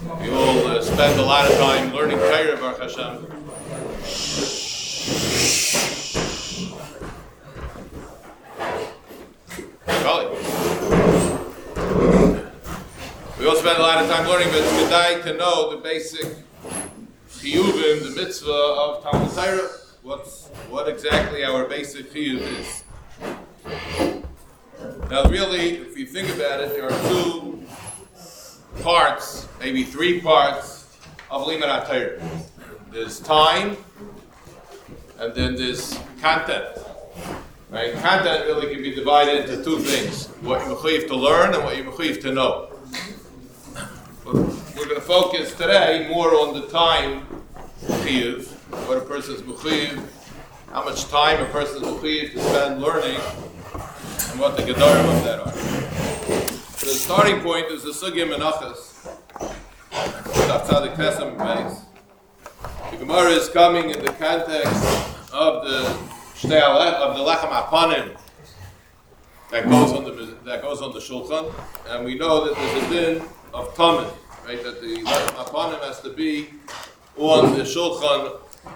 We all spend a lot of time learning Torah, Baruch Hashem. We all spend a lot of time learning, but it's good to know the basic chiyuvim, the mitzvah of Talmud Torah. What exactly our basic chiyuv is. Now, really, if you think about it, there are two parts, maybe three parts of Limud HaTorah. There's time, and then there's content. Right? Content really can be divided into two things: what you're mechuyev to learn and what you're mechuyev to know. But we're going to focus today more on the time chiyuv, what a person's mechuyev, how much time a person's mechuyev to spend learning, and what the gedarim of that are. So the starting point is the sugya menachas. The Gemara is coming in the context of the lechem hapanim that goes on the shulchan, and we know that there's a din of tamid, right? That the lechem hapanim has to be on the shulchan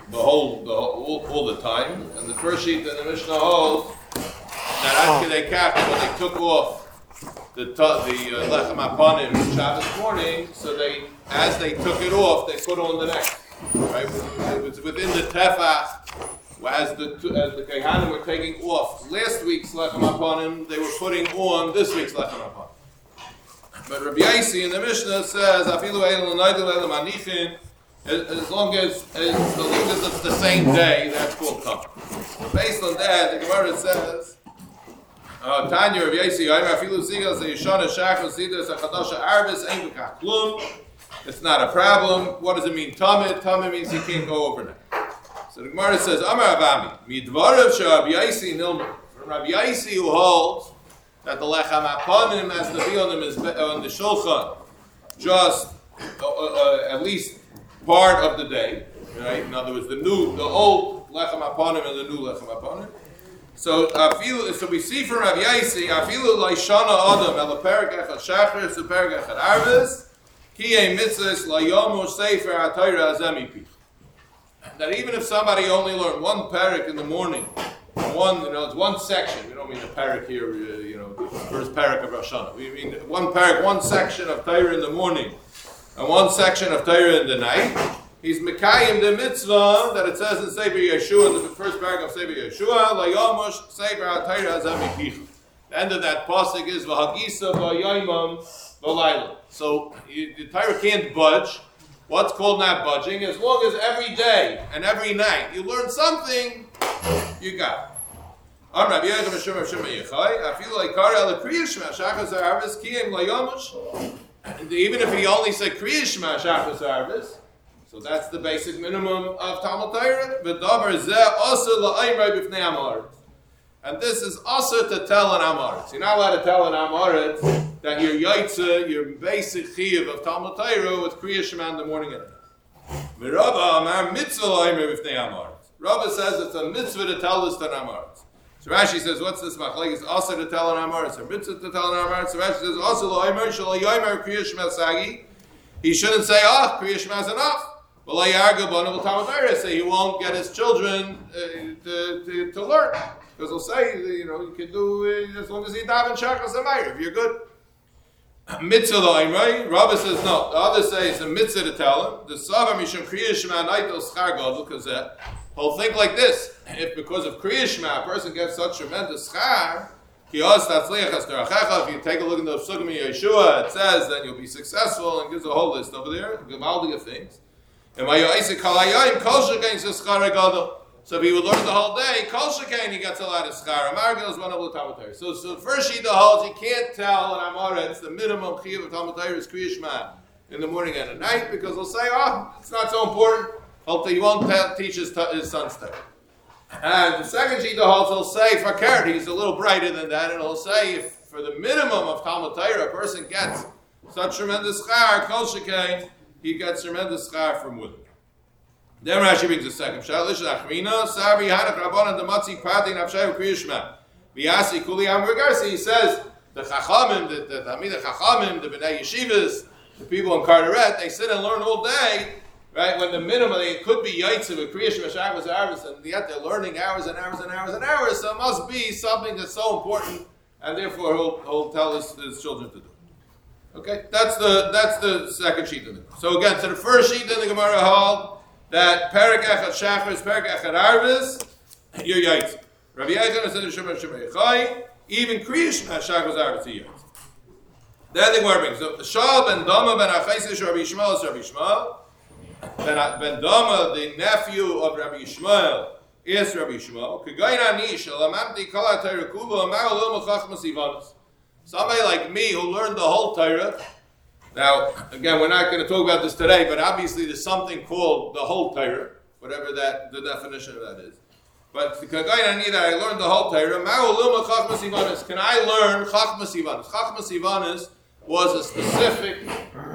all the time. And the first sheet in the Mishnah holds that after they when they took off the lechem hapanim Shabbos morning, so as they took it off, they put on the next. Right? It was within the tefach, as the Kehanim were taking off last week's lechem hapanim, they were putting on this week's lechem hapanim. But Rabbi Yaisi in the Mishnah says, "Afilu eil l'noidel eil manichin." As long as it's the same day, that's called tamid. So based on that, the Gemara says, Tanya Rabbi Yaisi, "Afilu zigas yishana shachar sidas achadasha arvis ein b'kach klum." It's not a problem. What does it mean, tamid? Tamid means you can't go overnight. So the Gemara says, Amar Avami, midvarav she'Rabbi Yaisi nilmer. From Rabbi Yaisi, who holds that the lechem hapanim has to be on the shulchan just at least part of the day, right? In other words, the old lechem hapanim and the new lechem hapanim. So we see from Rabbi Yaisi, afilu laishana adam el perek echad shachar su perek echad arvis ki ein mitzvahs layomu sefer haTorah azemi. That even if somebody only learned one parak in the morning, it's one section. We don't mean a parak here, the first parak of Rosh Hashanah. We mean one parak, one section of Torah in the morning, and one section of Torah in the night. He's mekayim the mitzvah that it says in Sefer Yeshua, the first parak of Sefer Yeshua, layomush sefer haTorah azemi picha. The end of that pasuk is v'hagisa v'yaymam v'layla. So the Torah can't budge. What's called not budging? As long as every day and every night you learn something, you got it. Even if he only said Kriya Shema Shachas Arvis, so that's the basic minimum of Talmud Torah. And this is also to tell an Amaretz. You're not allowed to tell an Amaretz that your Yaitza, your basic chiyuv of Talmud Torah with Kriya Shema in the morning and at night. Rava says it's a mitzvah to tell this to an Amaretz. So Rashi says, what's this machlek? It's also to tell an Amaretz, or mitzvah to tell an Amaretz. So Rashi says, also lo'aymer shelo yoymer Kriya Shema sagi. He shouldn't say, Kriya Shema is enough. Well, say he won't get his children to learn. Because he'll say, you can do as long as he daven shachar samayir, if you're good. Mitzvah lo'imrei. Rabbi says no. The others say it's a mitzvah to tell him. The savar mishum kriya shema naitel schar gadol, because he'll think like this: if because of kriya shema a person gets such tremendous schar, ki os tatzliach as derachecha. If you take a look in the Sugim Yeshua, it says then you'll be successful, and gives a whole list over there, gemaldige things. And my yoisik kalayim kol shekain schar gadol. So if he would learn the whole day, Kol Shekain, he gets a lot of schar. Amargel is one of the Talmud Torah. So the first sheet holds, you can't tell an Amaretz, the minimum chiyuv of Talmud Torah is Kriya Shema in the morning and at night, because he'll say, it's not so important. Hopefully he won't teach his sons Torah. And the second sheet holds, he'll say, for Keret, he's a little brighter than that, and he'll say, if for the minimum of Talmud Torah, a person gets such tremendous schar, Kol Shekain, he gets tremendous schar from women. Then Rashi brings the second shalish achmina savi hanak rabbanan dematzi pati nafshay kriya shema v'yasi kuli am regarsi. He says the chachamim, the talmidei chachamim, the bnei yeshivas, the people in Carteret, they sit and learn all day, right? When the minimum, it could be Yaitsev, a Kriyash, Meshachas, Arvis, and yet they're learning hours and hours and hours and hours, so it must be something that's so important, and therefore he'll tell his children to do. Okay, that's the second sheet in the Gemara. So again, so the first sheet in the Gemara hold that Perek Echad Shachris, Perek Echad Arvis, you're Yaitsev. Rabbi Yechon said to Shemar Shemar even Kriyash Shachris Arvis, you're Yaitsev. Then the Gemara brings up the Shal ben Dama ben Achaisish Rabbi Yishmael is Rabbi Yishmael. Ben Dama, the nephew of Rabbi Yishmael, is Rabbi Yishmael. K'gayin anish alamamti kol ha'Torah kula amar lo mechachmas ivanos. Somebody like me who learned the whole Torah. Now, again, we're not going to talk about this today, but obviously there's something called the whole Torah, whatever that the definition of that is. But k'gayin ani that I learned the whole Torah. Amar lo mechachmas ivanos. Can I learn chachmas ivanos? Chachmas ivanos was a specific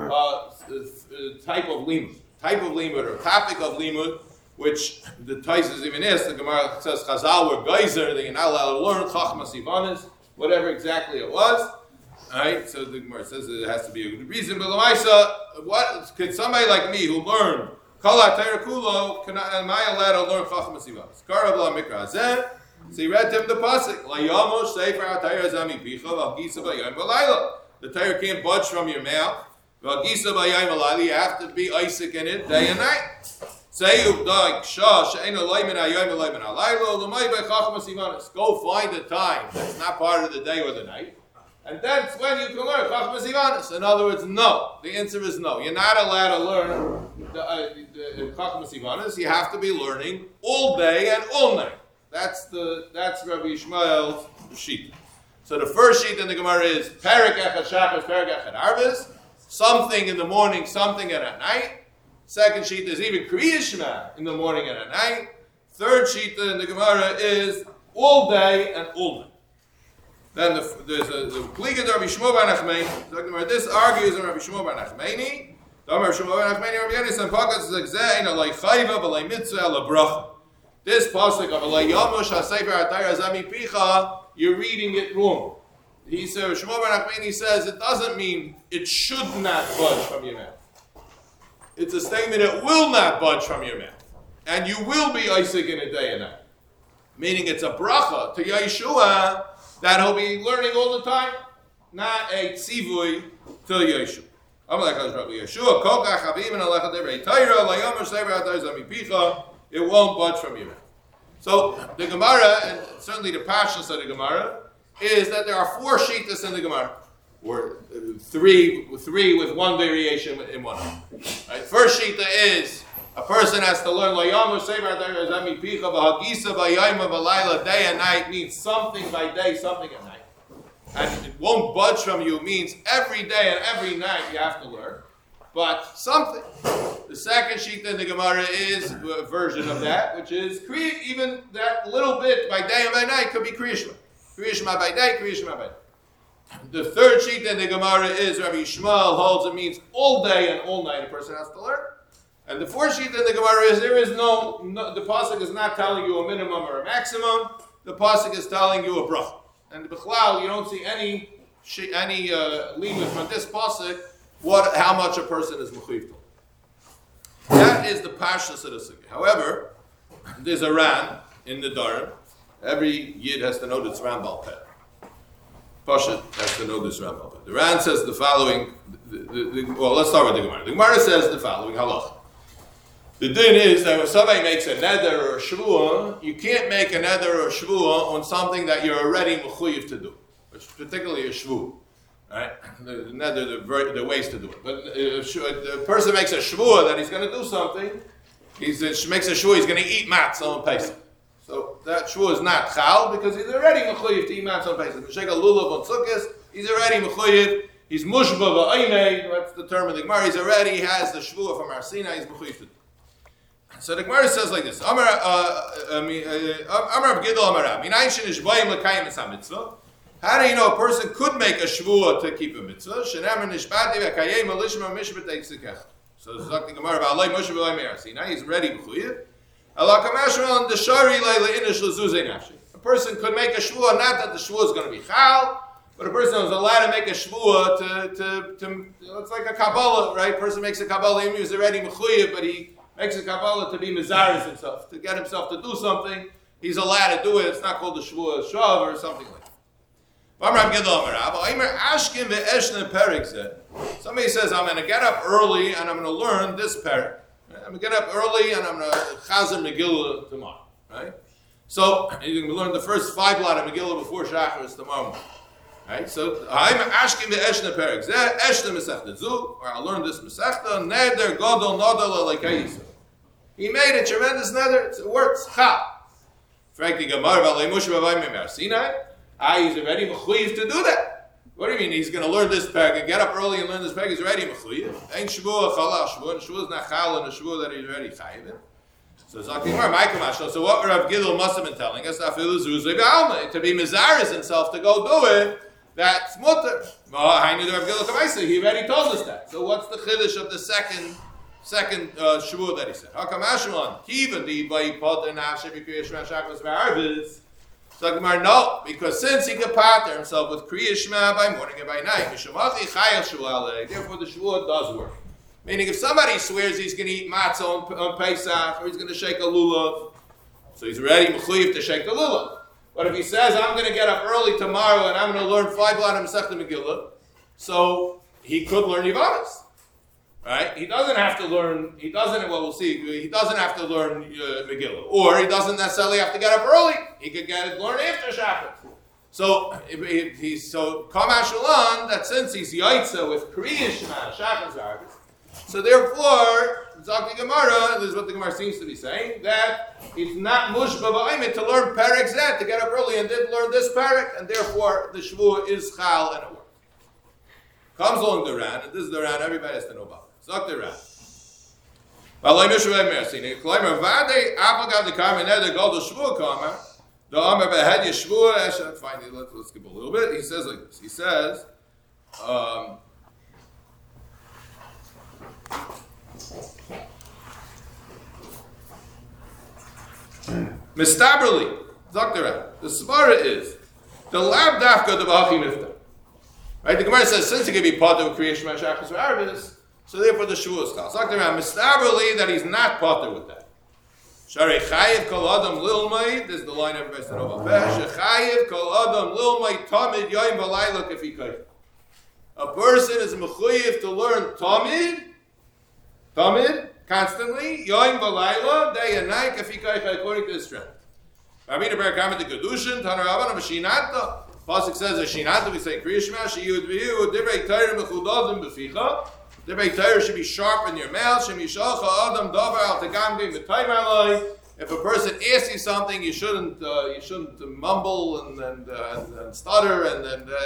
type of limud or topic of limud, which the Taisus even is. The Gemara says Chazal were geyser; they are not allowed to learn chachmas ivanis, whatever exactly it was. All right, so the Gemara says that it has to be a good reason. But Lamaisa, what could somebody like me who learned Kol HaTorah Kulo, am I allowed to learn chachmas ivanis? Karav la mikra hazeh. So he read to him the pasuk: La yamosh sefer HaTorah zami picha v'hagisa b'yom v'layla. The Torah can't budge from your mouth. You have to be Isaac in it day and night. Go find a time that's not part of the day or the night. And that's when you can learn Chachmas Ivanis. In other words, no. The answer is no. You're not allowed to learn the Chachmas Ivanis. You have to be learning all day and all night. That's Rabbi Yishmael's sheet. So the first sheet in the Gemara is Perek Echad Shachris, Perek Echad Arvis, something in the morning, something at night. Second sheet is even Kriyash Shema in the morning and at night. Third sheet in the Gemara is all day and all night. Then there's the Pliga Rabbi Shmuel bar Nachmani. This argues in Rabbi Shmuel bar Nachmani. Rabbi Shmuel bar Nachmani, Rabbi Yonis and Pakas is Zeh in Alay Chayva v'Alay Mitzvah Ala Bracha. This pasuk of Alay Yamosh HaSefer HaTorah Zami Picha, you're reading it wrong. He says, Shmuel bar Nachmani says it doesn't mean it should not budge from your mouth. It's a statement it will not budge from your mouth. And you will be Isaac in a day and night. Meaning it's a bracha to Yeshua that he'll be learning all the time. Not a tzivui to Yeshua. It won't budge from your mouth. So the Gemara, and certainly the Pashtus of the Gemara, is that there are 4 shittas in the Gemara, or three with one variation in one. Right? First shitta is a person has to learn day and night means something by day, something at night, and it won't budge from you. It means every day and every night you have to learn, but something. The second sheet in the Gemara is a version of that, which is even that little bit by day and by night could be Kriya Shema. Kriya Shema by day, Kriya Shema by night. The third sheet in the Gemara is Rabbi Yishmael holds it means all day and all night a person has to learn. And the fourth sheet in the Gemara is there is no the pasuk is not telling you a minimum or a maximum. The pasuk is telling you a bracha. And the Bichlal, you don't see any limit from this pasuk how much a person is mechuyev to. That is the pashtus of the sugya. However, there's a ran in the Dharam. Every yid has to know this ran bal peh. Pashat has to know this ran bal peh. The ran says the following. Well, let's start with the Gemara. The Gemara says the following halacha. The din is that when somebody makes a neder or a shvuah, you can't make a neder or a shvuah on something that you're already mechuyev to do, particularly a shvuah. Right? The neder, the ways to do it. But if the person makes a shvuah that he's going to do something, makes a shvuah he's going to eat matzah on Pesach. So that shvuah is not chal because he's already mechuyev to eat matzah on Pesach. If you shake a lulav on Sukkot, he's already mechuyev. He's mushba v'aynei. That's the term of the Gemara. He has the shvuah from Har Sinai. He's mechuyev to do. So the Gemara says like this: Amar Rav Gidol Amar Rav. Minayin shenishbayim l'kayim es hamitzvah. How do you know a person could make a shvuah to keep a mitzvah? Shenemer nishbati v'kayim alishma mishpat eitzikech. So the Zakti Gemara about Alay Moshe v'Alay Me'ar Sinai. He's ready mechuyev. Allah kamashron deshari leila inish lezuzei nafshi. A person could make a shvuah, not that the shvuah is going to be chal, But a person is allowed to make a shvuah it's like a Kabbalah, right? A person makes a Kabbalah, he was already mechuyev, but he makes a Kabbalah to be mizaris himself, to get himself to do something. He's allowed to do it. It's not called the shvuah shav or something like that. Somebody says, I'm going to get up early and I'm going to learn this parak. Right? I'm going to get up early and I'm going to chazar Megillah tomorrow. Right? So you're going to learn the first 5 blot of Megillah before Shacharis tomorrow morning. Right? So I'm asking the Eshna Perik. Eshna Masechta Zu, or I'll learn this Masechta. Neder Godol Nodal Alekayisa. He made a tremendous neder. It works. Ha. Frankly, Gemara Valei Moshe Bavai Memar Sinai. He's already mechuyev to do that. What do you mean? He's going to learn this parak and get up early and learn this parak? He's already mechuyev. Ain't shvuah chalal shvuah. And shvuah is not chal and a shvuah that he's already chayiv in. So so what Rav Gidl must have been telling us, to be mizaris himself to go do it, that's mutter. He already told us that. So what's the chiddush of the second shvuah that he said? Hakamashwan kivan di by potter nafshe b'kriyas shema shachos v'arvis. So Gemara, no, because since he could pattern himself with Kriya Shema by morning and by night, therefore the shvuah does work. Meaning, if somebody swears he's going to eat matzah on Pesach or he's going to shake a lulav, so he's already mechuyev to shake the lulav. But if he says, I'm going to get up early tomorrow and I'm going to learn 5 blot of Masechta Megillah, so he could learn Yivamis. Right? He doesn't have to learn, he doesn't have to learn Megillah. Or he doesn't necessarily have to get up early. He could learn after Shabbos. So, Kamash Shalom, that since he's Yaitza with Kriya Shema, Shabbos Arbis, so therefore, Zaki Gemara, this is what the Gemara seems to be saying, that it's not Mushba Ba'imit to learn Perek Zet, to get up early and didn't learn this Perek, and therefore the Shvuah is Chal and it works. Comes along the Ran, and this is the Ran everybody has to know about. Zak the Ran. Valay Mishra Mercy. Klimer Vade, Applegad the Karma, Neder Gold the Shvuah Karma, the Amar Behed Yeshvuah, finally, let's skip a little bit. He says like this. He says, Mistaberly, Zakdara, the Svara is the Lab Dafka the Bahachi Mifta. Right? The Gemara says, since he can be part of Kriya Shema Shachos V'Arvis, so therefore the Shvuah is called. Zakdara, Mistaberly, that he's not part with that. Sharei Chayiv Kol Adam Lilmai, this is the line everybody said about Chayiv Kol Adam Lilmai Tamid Yoim V'Layla Kefi Kayf. A person is mechuyev to learn Tamid, constantly, Yoim V'Layla, day and night, Kefi Kayf, according to his strength. Rabbeinu Ber Kamet the Kedushin, Tanar Rabbanan B'Shinata. Pasuk says a Shinata, we say Kriya Shema, Sheyud V'Yu, Divrei Torah Mechudadim B'Ficha. Divrei Torah should be sharp in your mouth. Shem Yishalcha Adam Davar Al Tegamgim V'Tayim Alai. If a person asks you something, you shouldn't mumble and stutter and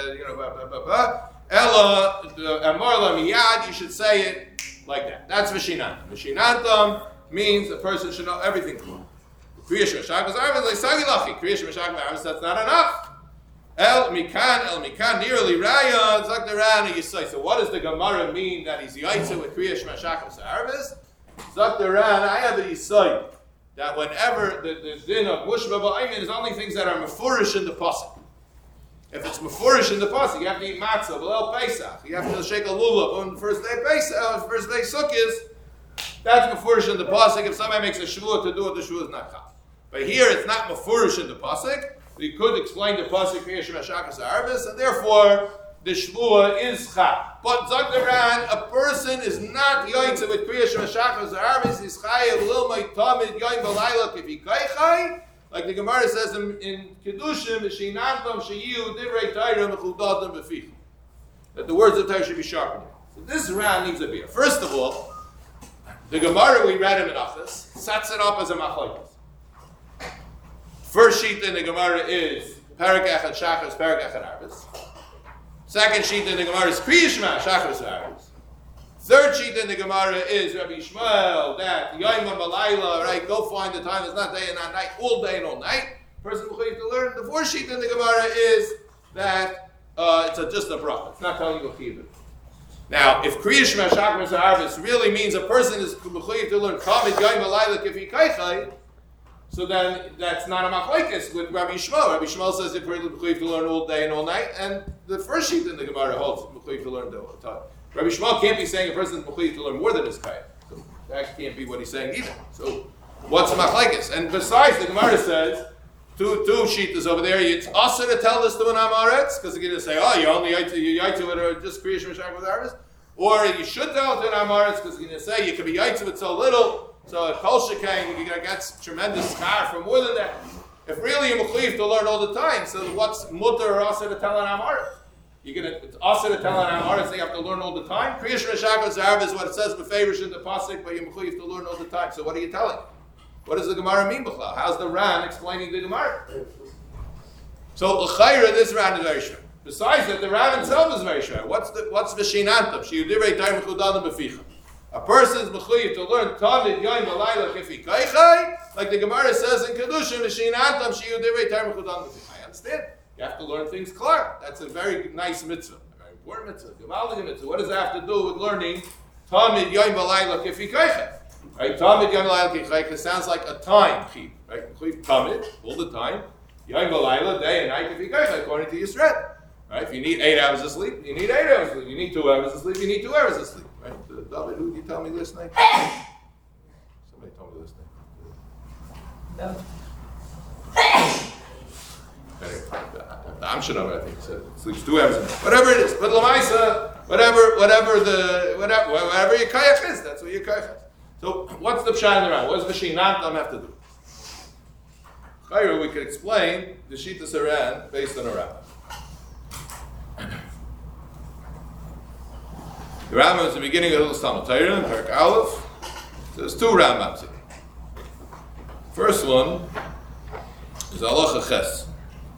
Ella Amarla Miyad. You should say it like that. That's V'Shinata. V'Shinata means a person should know everything. Kriya Shema Shachos Arvis like Sagilachi. Kriya Shema Shachos Arvis, that's not enough. El Mikan, nearly Raya, Zakdaran, Yisai. So what does the Gemara mean that he's Yaitza with Kriya Shema Shachos Arvis? Zakdaran, I have a Yisai. That whenever the din of Mushba Ba'aymin is only things that are Mefurish in the Pasuk. If it's Mefurish in the Pasuk, you have to eat matzah, B'Leil Pesach. You have to shake a lulav on the first day Pesach, first day Sukkot. That's Mefurish in the Pasuk. If somebody makes a shvuah to do it, the shvuah is not chal. But here it's not Mefurish in the Pasuk. We could explain the pasuk Kriya Shema Shachos Arvis, and therefore the shvuah is chal. But Zakdaran, a person is not yoytze with Kriya Shema Shachos Arvis. Is chayav lilmay tamid yoyim v'layla kifi kaychay. Like the Gemara says in Kedushim, Shinantam sheyu divrei Torah mechudadim b'ficha. That the words of Torah should be sharpened. So this round needs a beer. First of all, the Gemara we read in Menachos sets it up as a machlokes. First sheet in the Gemara is Perek Echad Shachos, Perek Echad Arvis. Second sheet in the Gemara is Kriya Shema Shachos Arvis. Third sheet in the Gemara is Rabbi Yishmael, that Yom Balayla, right? Go find the time. It's not day and not night, all day and all night. Person who needs to learn. The fourth sheet in the Gemara is that it's just a bracha. It's not telling you a chiyuv. Now, if Kriya Shema Shachos Arvis really means a person is mechuyev to learn Tamid Yom Balayla Kifi Kaychay, So then that's not a machlekes with Rabbi Yishmael. Rabbi Yishmael says you're mechuyev to learn all day and all night, and the first sheet in the Gemara holds mechuyev to learn all the time. Rabbi Yishmael can't be saying a person is mechuyev to learn more than his kayach. So that can't be what he's saying either. So what's a machlekes? And besides, the Gemara says two sheetas over there. It's also to tell this to an amaretz because you're going to say, oh, you only yaitzu it or just creation mishak with arvis, or you should tell it to an amaretz because you're going to say you can be yaitzu it so little. So if kol shekain, you're going to get tremendous schar for more than that. If really you're mechuyev to learn all the time, so what's mutter or also to tell an amaretz? It's also to tell an amaretz they have to learn all the time. Creation mishak with arvis is what it says befavorish in the pasuk, but you're mechuyev to learn all the time. So what are you telling? What does the Gemara mean, B'chlal? How's the Ran explaining the Gemara? So, l'chayra, this Ran is very short. Besides that, the Ran himself is very short. What's v'shinantam? Sheyudivrei taim mechudanim b'ficha. A person is mechuyev to learn Tamid Yoim V'layla Kifi Kaichai, like the Gemara says in Kedushin, v'shinantam sheyudivrei taim mechudanim b'ficha. I understand. You have to learn things clear. That's a very nice mitzvah, a very important mitzvah. Gemaldig mitzvah. What does that have to do with learning Tamid Yoim V'layla Kifi Kaichai? Right, Tamid Yom V'layla Kichayka sounds like a time key, right? Tamid, all the time. Yom V'layla, day and night Kichayka, according to Yisrael. Right? If you need 8 hours of sleep, you need 8 hours of sleep. You need 2 hours of sleep, you need 2 hours of sleep. Right? David, who did you tell me this night? Somebody told me this night. No. The Amshanav, I think, said sleeps 2 hours a night. Whatever it is, but Lamaisa, whatever your kayak is, that's what your kayak is. So, what's the pshat in the Ran? What does v'shinantam have to do? Chayru, we could explain the Shitas Haran based on a Rambam. The Rambam is the beginning of the Talmud Torah, Perek Aleph. So there's 2 Rambams here. First one is Halacha Ches.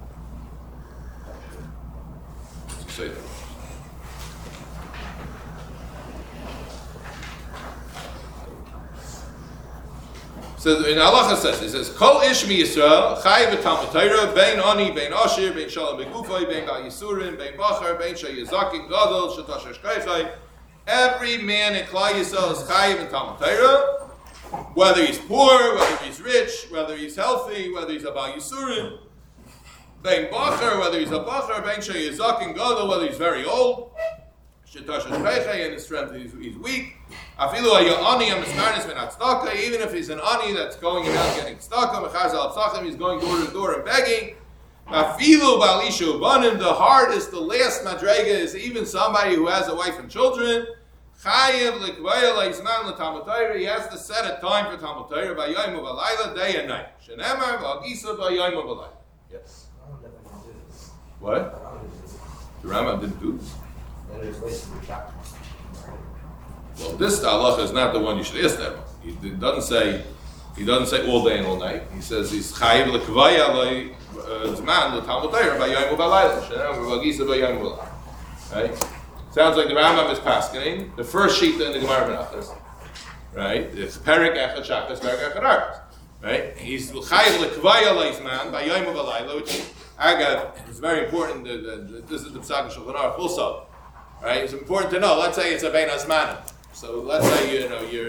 Say that. So in Halacha says, it says, Kol ish mi Yisrael, chayiv v'talmud Torah, bein ani, bein ashir, bein shalom begufay, bein bal yisurim, bein bachar, bein sheyazakin gadol, shetasher shkaychay. Every man in Klal Yisrael is chayiv in Talmud Torah, whether he's poor, whether he's rich, whether he's healthy, whether he's a bal yisurim, bein bachar, whether he's a bachar, bein sheyazakin gadol, whether he's very old, shetasher shkaychay, and his strength he's weak. Even if he's an ani that's going around getting tzedakah, he's going door to door and begging. The hardest, the last madrega is even somebody who has a wife and children. He has to set a time for Talmud Torah by Yom V'Layla, day and night. Yes. What? The Rambam didn't do this. Well, this halacha is not the one you should ask that one. He doesn't say all day and all night. He says he's chayiv lekvaya zman l'talmud Torah by Yom V'Layla. V'agisa by Yom V'Layla. Right? Sounds like the Rambam is paskening the first sheet in the Gemara Menachos. Right? It's Perek Echad Shachas, Perek Echad Arbas. Right? He's chayiv lekvaya zman by Yom V'Layla, which agav is very important. This is the Pesach and Shulchan Aruch also. Right? It's important to know. Let's say it's a bein hazmanim. So let's say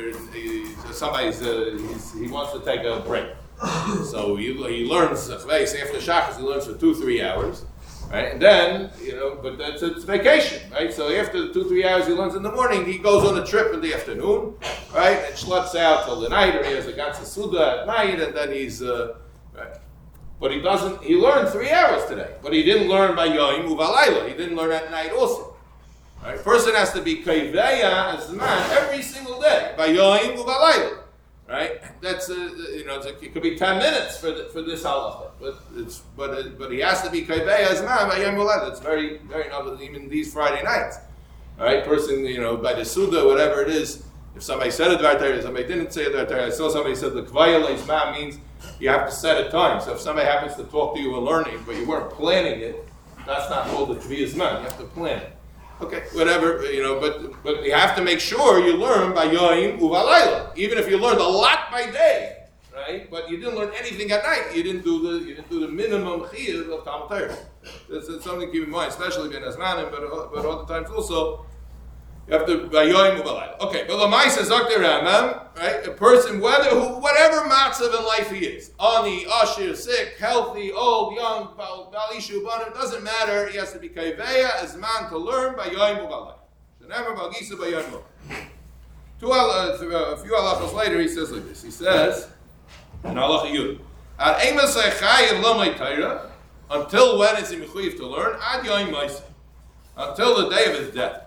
he wants to take a break. So he learns after Shachas, he learns for 2-3 hours, right? And then but it's vacation, right? So after the 2-3 hours he learns in the morning, he goes on a trip in the afternoon, right? And schleps out till the night, or he has a ganze suda at night, and then he's right. But he learned 3 hours today, but he didn't learn by Yom Uvalayla. He didn't learn at night also. Right? Person has to be kaiveya as man every single day by Yom Uvalayla. Right? That's it could be 10 minutes for this halacha, but he has to be kaiveya as man by Yom Uvalayla. That's very very novel even these Friday nights. Right? Person by the suda whatever it is. If somebody said a dvar Torah, somebody didn't say a dvar Torah. I saw somebody said the kvaya leisman means you have to set a time. So if somebody happens to talk to you while learning, but you weren't planning it, that's not called the kviyas man. You have to plan it. Okay, whatever, but you have to make sure you learn by Yom Uvalayla. Even if you learned a lot by day, right? But you didn't learn anything at night. You didn't do the minimum chiyuv of Talmud Torah. That's something to keep in mind, especially Ben Azmanim, but other times also. You have to Bayoim Ubalayla. Okay, but Lamaisa Zakter Ramam, right? A person, whatever matzav in life he is, ani, ashir, sick, healthy, old, young, balishu, banim, doesn't matter. He has to be kaiveya as man to learn Bayoim Ubalayla. Shenever Bagisa Bayoim Ubalayla. A few halachas later, he says like this. He says, in halacha yud, at emasay chayiv lomay Torah, until when is he mechuyev to learn? Ad yoim ma'aseh. Until the day of his death.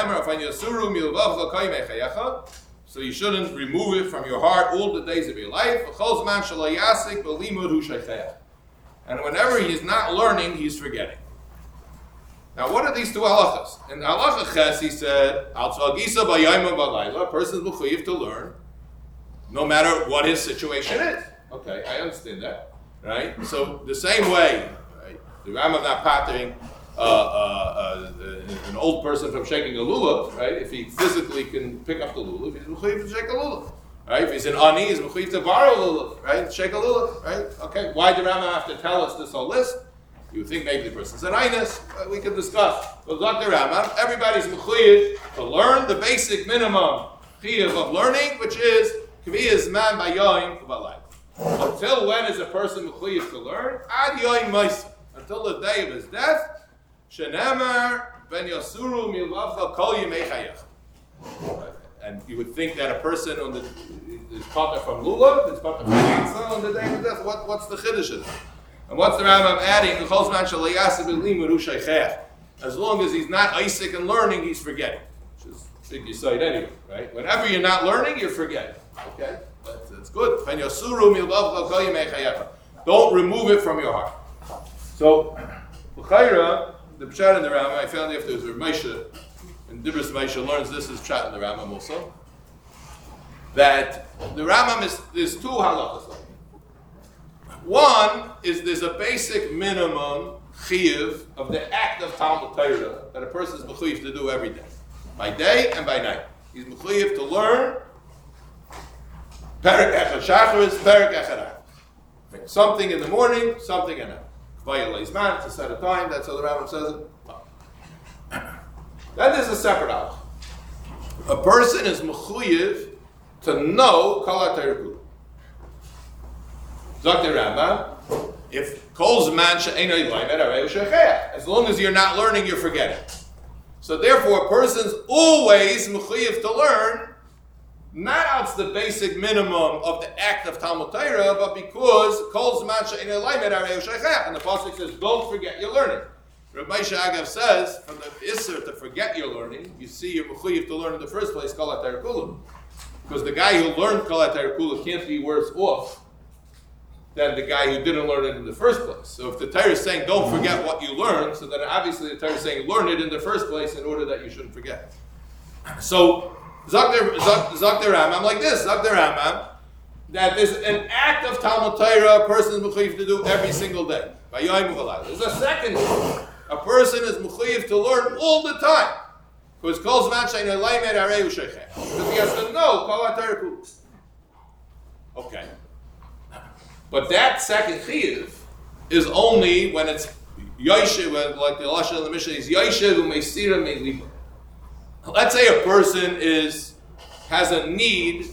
So you shouldn't remove it from your heart all the days of your life. And whenever he is not learning, he's forgetting. Now, what are these two halachas? In halacha ches, he said, a person is mechuyev to learn, no matter what his situation is. Okay, I understand that, right? So the same way, right? The Rambam not pattering an old person from shaking a lulav, right? If he physically can pick up the lulav, he's mechuyev to shake a lulav, right? If he's an ani, he's mechuyev to borrow a lulav, right? Shake a lulav, right? Okay, why did Rambam have to tell us this whole list? You would think maybe the person's an inus. We can discuss. But Dr. Rambam, everybody's mechuyev to learn the basic minimum chiyuv of learning, which is kviyas man bayoim ubalay. Until when is a person mechuyev to learn? Ad yoim ma'aseh. Until the day of his death. Shenemar ben Yasuru milavcha kol yemei chayach. And you would think that a person is caught from lulav, is caught from matzah on the day of death. What's the chiddush of that? And what's the Rambam adding? As long as he's not Isaac and learning, he's forgetting. Which is big yesod anyway, right? Whenever you're not learning, you're forgetting. Okay, that's good. Ben Yasuru milavcha kol yemei chayach. Don't remove it from your heart. So, l'chayra. The Pshat in the Rambam, I found if there's a Moshe, and Dibras Moshe learns this is Pshat in the Rambam also, that the Rambam there's two halachas. One is there's a basic minimum chiyuv of the act of Talmud Torah that a person is mechuyev to do every day, by day and by night. He's mechuyev to learn Perek Echad Shacharis, Perek Echad. Something in the morning, something at night. To set a time, that's how the Rambam says it. That is a separate halach. A person is mechuyev to know kol ha'Torah kula. Zakter Rambam, if kol zman she'eino ylamed harei shecheach, as long as you're not learning, you're forgetting. So therefore, a person's always mechuyev to learn. Not out the basic minimum of the act of Talmud Torah, but because kol zman she'eino ylamed harei shecheach, and the pasuk says, "Don't forget your learning." Rav Moshe Agav says, from the Isser to forget your learning, you see you're mechuyev to learn in the first place kol ha'Torah kula, because the guy who learned kol ha'Torah kula can't be worse off than the guy who didn't learn it in the first place. So if the Torah is saying don't forget what you learned, so then obviously the Torah is saying learn it in the first place in order that you shouldn't forget. So Zakter Rambam like this, Zakter Rambam, that there's an act of Talmud Torah a person is mechuyev to do every single day. There's a second one. A person is mechuyev to learn all the time. Because kol zman she'eino ylamed harei shecheach. Because he has to know kol ha'Torah kula. Okay. But that second chiyuv is only when it's Yoshev, like the Lashon of the Mishnah is Yoshev u'meisira me'liba. Let's say a person has a need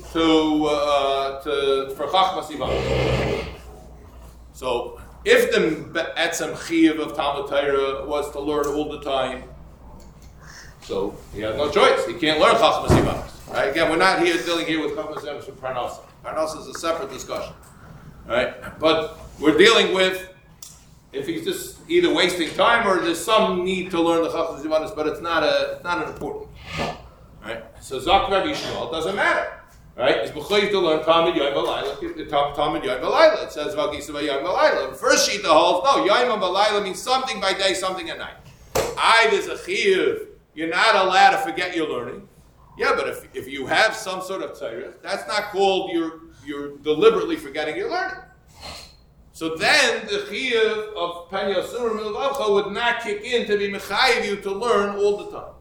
for chachmas ibadah. So if the etzem chiyuv of Talmud Torah was to learn all the time, so he has no choice. He can't learn chachmas ibadah. Right? Again, we're not dealing here with chachmas ibadah from parnasa. Parnasa is a separate discussion. Right? But we're dealing with if he's just either wasting time or there's some need to learn the chachmas ibadah, but it's not an important. Right? So Zak Rabbi Yishmael, it doesn't matter. Right? It's mechuyev to learn Talmud Yom V'Layla. Talmud Yom V'Layla. It says V'Gisa Yom V'Layla. The first sheet holds no. Yom V'Layla means something by day, something at night. There's a chiyuv. You're not allowed to forget your learning. Yeah, but if you have some sort of tzarech, that's not called you're deliberately forgetting your learning. So then the chiyuv of Pen Yasur Milvavcha would not kick in to be mechayiv you to learn all the time.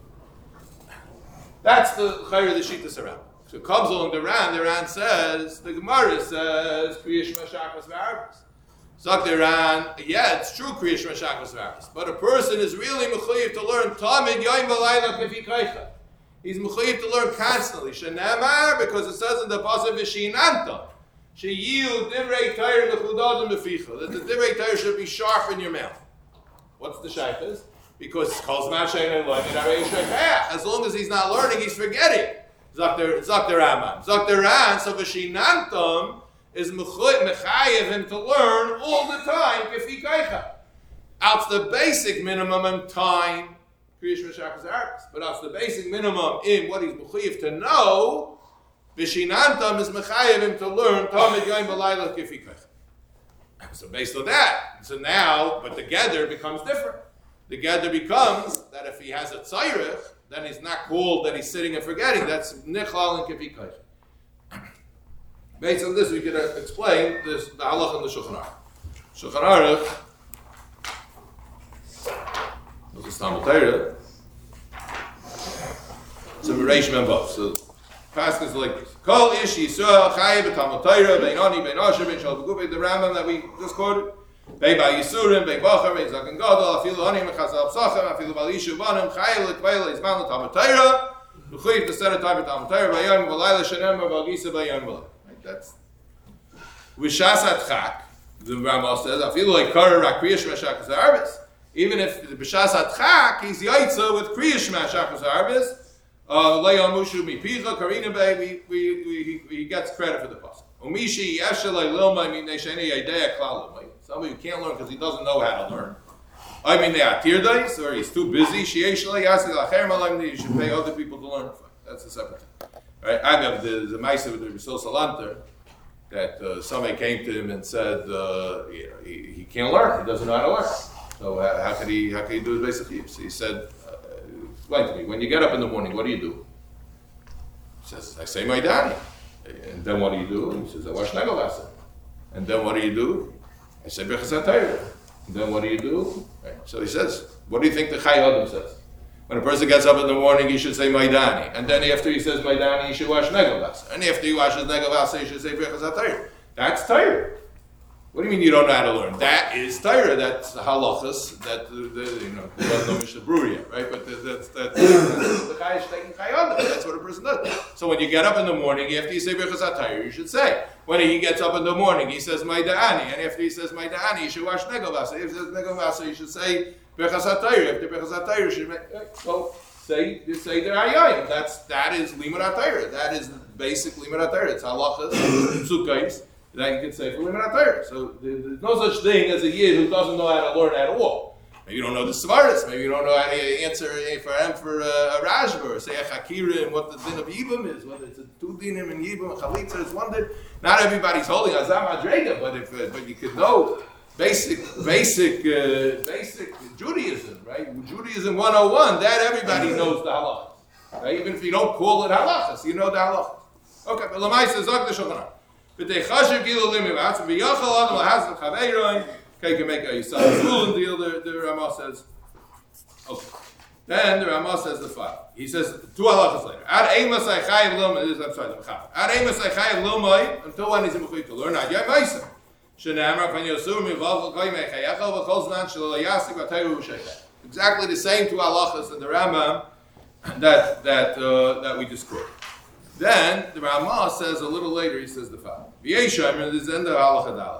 That's the chayr of the Shittas Aram. So it comes along the Ran says, the Gemara says, Kriyish Mashachas V'Arvis. Zak the Ran, yeah, it's true, Kriyish Mashachas V'Arvis. But a person is really mechayiv to learn Talmud Yom V'Layla Kefi Kaicha. He's mechuyev to learn constantly. Shenamar, because it says in the pasuk v'shinanta, sheyiu divrei Torah mechudadim beficha, that the divrei Torah should be sharp in your mouth. What's the shaykhs? Because as long as he's not learning, he's forgetting. Zakter Rambam. Zakter Ran, so v'shinantam is mechayev him to learn all the time. Kefi kaicha. Out the basic minimum in time, but out the basic minimum in what he's mechayev to know, v'shinantam is mechayev him to learn tamid yom v'layla kefi kaicha. So based on that, so now, but the gather becomes different. The gather becomes that if he has a tzayrich, then he's not called that he's sitting and forgetting. That's nichlal and kivikosh. Based on this, we can explain this, the halach and the Shulchan Aruch. Shulchan Aruch, this is Talmud Torah. It's a Reish Memvav. So, Pasuk is like this. Kol ish Yisrael chayev b'Talmud Torah bein ani bein asher bein shal b'gufei, the Rambam that we just quoted. Bei ba Yisurim, bei Bachar, bei Zaken Gadol, afilu anim echazal psachem, afilu balishu banim, chayev l'kveil l'izman l'Talmud Torah, l'chuyev to set a time for Talmud Torah, b'yom v'layla shenem v'agisa b'yom v'layla. That's V'shas atchak, the Rambam says, afilu like kara rak kriyash mashachas ha'arbis. Even if b'shas atchak, he's yaitza with kriyash mashachas ha'arbis, le'yon mushu mipicha, karina bei, he gets credit for the pasuk. Umishi yeshalei lilmai minei sheni yedea klalu. Somebody who can't learn because he doesn't know how to learn. I mean, they are tirdais, or he's too busy. You should pay other people to learn. That's a separate thing. Right? I have the Maisa with the Rizal Salanter that somebody came to him and said, he can't learn. He doesn't know how to learn. So how could he do his basic use? He said, explain to me, when you get up in the morning, what do you do? He says, I say my daddy. And then what do you do? He says, I wash Negovasa. And then what do you do? I say Birchas HaTorah. Then what do you do? Right. So he says, what do you think the Chai Adam says? When a person gets up in the morning, he should say Maidani. And then after he says Maidani, he should wash Negovas. And after he washes Negovas, he should say Birchas HaTorah. That's Torah. What do you mean you don't know how to learn? That is Torah. That's halachas. That there's no Mishnah Brewer yet, right? But that's the Chai is taking Chai Adam. That's what a person does. So when you get up in the morning, after you say Birchas HaTorah, you should say. When he gets up in the morning, he says Maidani, and after he says Maidani, he should wash Negovasa. If he says Negovasa, he should say Birchas HaTorah. After Birchas HaTorah, you should say the Hayayim. That is Limud HaTorah. That is basic Limud HaTorah. It's halachas, sukkais. That you can say for Limud HaTorah. So there's no such thing as a yid who doesn't know how to learn at all. Maybe you don't know the Svaris. Maybe you don't know how to answer for a Rajba or say a Chakira and what the din of Yibam is, whether it's a two dinim and Yibam, a Chalitza is one din. Not everybody's holding Azam Adrega, but you could know basic Judaism, right? Judaism 101, that everybody knows the halachas. Right? Even if you don't call it halachas, you know the halachas. Okay, but Lamaisa Zok the Shulchan. But they chashiv gilu limivatz, and v'yachal adam lahazim chaveiroin. Okay, you can make a Yisrael Zulun deal, the Ramah says. Okay. Then the Ramah says the following. He says, two halachas later. Ad eimas aychayev lomai, I'm sorry, the Mechav. Ad eimas aychayev lomai, until when he's in Mechuyev to learn, ad yai maisa. Shenamar, when Yosur, mivav, l'koyim aychayachal, v'chol zman, shelo yasik, v'tayru v'shaychah. Exactly the same two halachas in the Rambam that we just quoted. Then the Ramah says a little later, he says the following. V'yeshem, this is in the halacha dalet.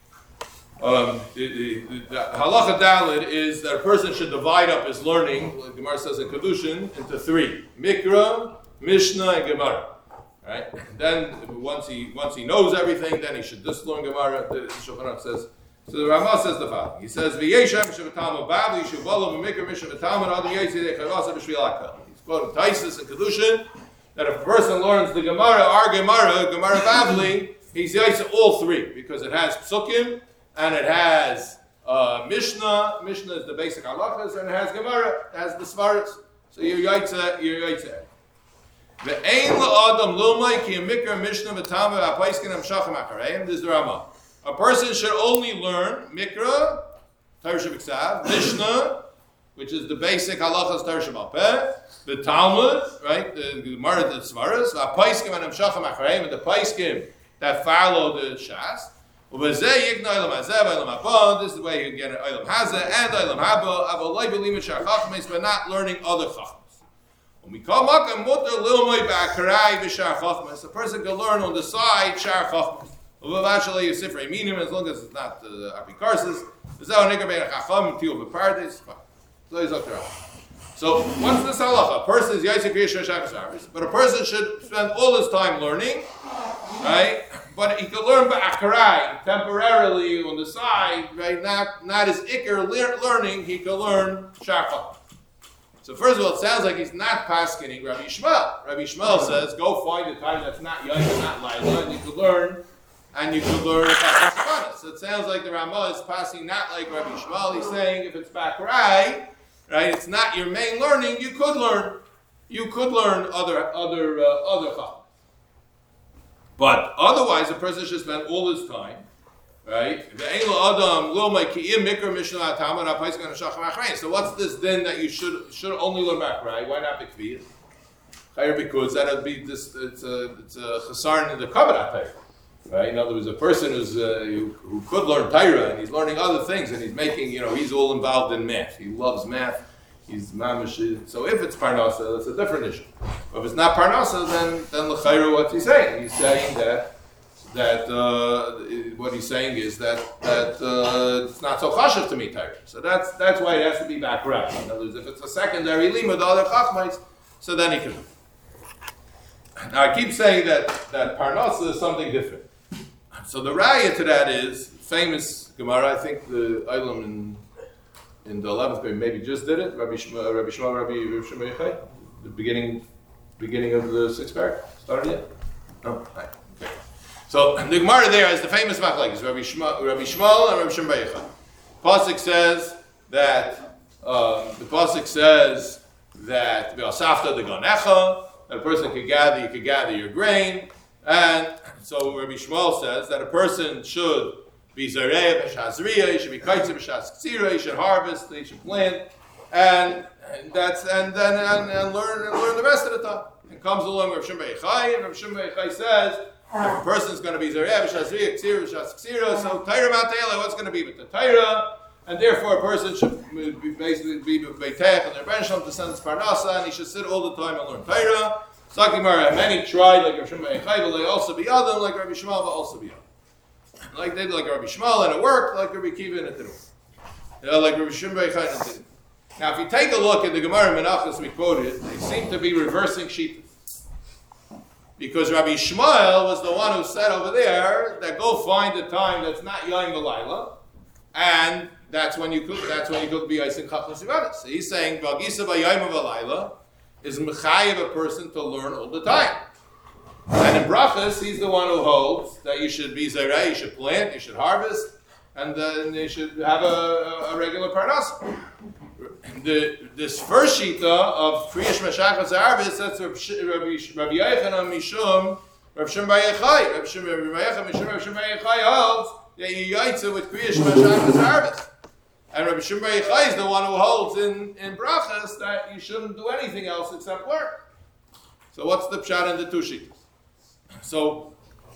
The halacha dalet is that a person should divide up his learning, like Gemara says in Kedushin, into three: Mikra, Mishnah, and Gemara. Right? Then once he knows everything, then he should just learn Gemara. The Shulchan Aruch says. So the Ramah says the following. He says, "V'yeshem shevatam bavli shuvalam v'mikra Mishnah v'tam and other yetzi dechavasa b'shvilaka." He's quoting Taisus and Kedushin that if a person learns the Gemara, our Gemara Bavli, he's yaitz all three because it has psukim. And it has Mishnah. Mishnah is the basic halachas, and it has Gemara, it has the Svaris. So you're yaitza. Ve'ein la'adam lumay ki mikra Mishnah v'tama v'apaiskin amshachim akareim. This is the Ramah. A person should only learn Mikra, Torah Shabbat, Mishnah, which is the basic halachas Torah Shabbat, the Talmud, right, the Gemara, the Svaris, v'apaiskin amshachim akareim, and the paiskim that follow the Shas. This is the way you get Olam Hazeh and Olam Haba, but not learning other chachmas. When we call makam mutter lilmoi ba'akarai b'shar chachmas, a person can learn on the side shar chachmas. Uvavashalei yisifrei minim, as long as it's not apikarsis. Zeh nikar bein chacham tiyu b'pardes. So he's up there. So what's this halacha? A person is Yaisik Yishra Shakas Arvis, but a person should spend all his time learning, right? But he could learn ba'akarai, temporarily on the side, right? Not his ikr learning, he could learn Sharfa. So first of all, it sounds like he's not paskening Rabbi Yishmael. Rabbi Yishmael says, go find a time that's not Yaisik, not Laila, and you could learn So it sounds like the Ramah is passing not like Rabbi Yishmael. He's saying if it's ba'akarai, right, it's not your main learning. You could learn other chacham. But otherwise, a person should spend all his time, right? So what's this then that you should only learn ba'akarai? Why not b'kviyas? Because that would be this. It's a chasarn in the kabbalah Torah. Right? In other words, a person who could learn Torah and he's learning other things and he's making, he's all involved in math. He loves math. He's mamish. So if it's parnasa, that's a different issue. But if it's not parnasa, then l'chayra, what's he saying? He's saying that what he's saying is that it's not so chashav to me Torah. So that's why it has to be background. In other words, if it's a secondary limud, other chachmais, so then he can. Now I keep saying that parnasa is something different. So the raya to that is famous Gemara. I think the Eilam in the 11th grade maybe just did it. Rabbi Shmuel, Rabbi Yochai, the beginning of the 6th paragraph. Started yet? No. Right. Okay. So the Gemara there is the famous machlekes Rabbi Shmuel and Rabbi Shmuel Yochai. Pasuk says that v'asafta deganecha, that a person you could gather your grain. And so Rabbi Shmuel says that a person should be zareh b'shazriya, he should be kaitzer b'shaz ksira, he should harvest, he should plant, and learn the rest of the time. And comes along Rav Shimon Bar Yochai, and Rav Shimon Bar Yochai says if a person's going to be zareh b'shazriya, ksira b'shaz ksira, so Torah Matayla, what's going to be with the Torah? And therefore a person should basically be beitech and their bensham to send his parnasa, and he should sit all the time and learn Torah. Sakimara, many tried like Rav Shimon Bar Yochai, but they also be Adam, like Rabbi Shmuel, but also be Adam. Like they did like Rabbi Shmuel and it worked, like Rabbi Kiva and it didn't work. Like Rabbi Shimon Bar Yochai and it didn't. Now if you take a look at the Gemara Menachos we quoted, they seem to be reversing shittas. Because Rabbi Shmuel was the one who said over there that go find a time that's not Yain V'Laila, and that's when you could be Yaisin Chachmas Yivanis. So he's saying V'Agisa B'Yaim V'Laila is mechayev a person to learn all the time. And in brachas, he's the one who holds that you should be zareh, you should plant, you should harvest, and then you should have a regular parnas. This first shita of kriyash meshachas harvest, that's Rabbi Yochanan Mishum, Rav Shimon Bar Yochai. Rabbi Yochanan Mishum, Rav Shimon Bar Yochai holds that you yaitza with kriyash meshachas harvest. And Rabbi Shimon Bar Yochai is the one who holds in brachas that you shouldn't do anything else except work. So what's the pshat in the two shittas? So,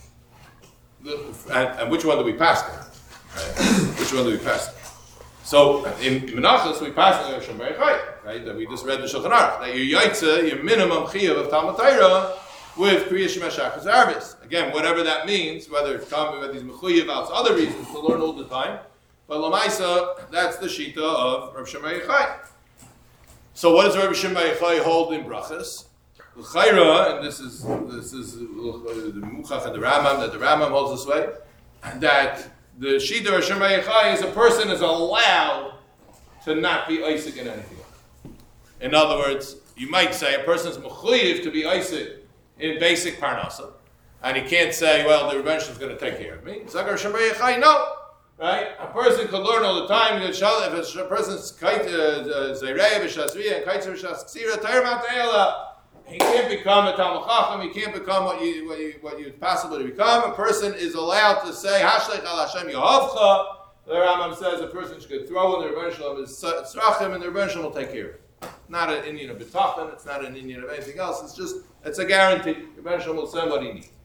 and which one do we pass there? Right? Which one do we pass there? So in Menachos we pass the Rabbi Shimon Bar Yochai, right? That we just read the Shulchan Aruch. That your yaitza, your minimum chiyuv of Talmud Torah with kriyash meshachas harvest. Again, whatever that means, whether it's coming with these mechuyev out, other reasons to learn all the time. But Lamaisa, that's the shita of Rabbi Shimon Bar Yochai. So what does Rabbi Shimon Bar Yochai hold in brachas? L'chayra, and this is the Muchach and the Rambam, that the Rambam holds this way, that the shita of Rabbi Shimon Bar Yochai is a person is allowed to not be Isaac in anything else. In other words, you might say a person is mechuyev to be Isaac in basic parnasa, and he can't say, well, the Rebbe is going to take care of me. So Rabbi Shimon Bar Yochai, no. Right? A person could learn all the time. If a person's zerei b'shazriya and kaitzer b'shaz ksira, Torah Matayla, he can't become a Talmud Chacham. He can't become what you possibly to become. A person is allowed to say Hashlech al Hashem Yehovcha. The Rambam says a person should throw in the Rebbe Shalom his tzrachim, and the Rebbe Shalom will take care of it. Not an Indian of bitachon. It's not an Indian of anything else. It's a guarantee. The Rebbe Shalom will send what he needs.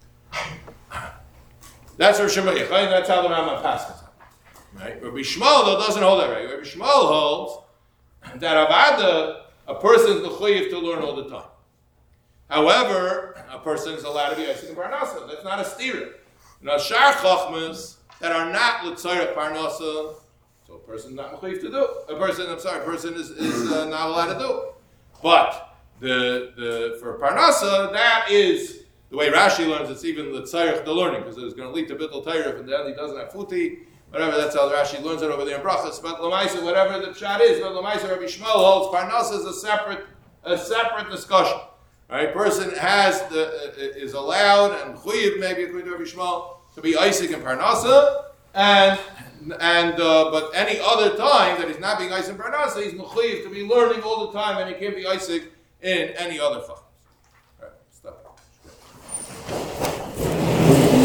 That's Rabbi Shimon Bar Yochai, and that's how the Rambam passes. Right? Rabbi Shmuel though doesn't hold that right. Rabbi Shmuel holds that a person is mechuyev to learn all the time. However, a person is allowed to be Isaac and Parnasa. That's not a stira. Shar chachmas that are not l'tzarech Parnasa, so a person is not mechuyev to do. A person is not allowed to do. But for Parnasa, that is the way Rashi learns. It's even l'tzarech the learning, because it's going to lead to bittul Torah, and then he doesn't have futi. Whatever, that's how Rashi learns it over there in Brachas. But Lamaisa, whatever the pshat is, but Lamaisa Rabbi Shmuel holds Parnasa is a separate discussion. Right? Person is allowed and chuyiv, maybe according to Rabbi Shmuel, to be Isaac and Parnasa, but any other time that he's not being Isaac and Parnasa, he's mechuyev to be learning all the time, and he can't be Isaac in any other fach.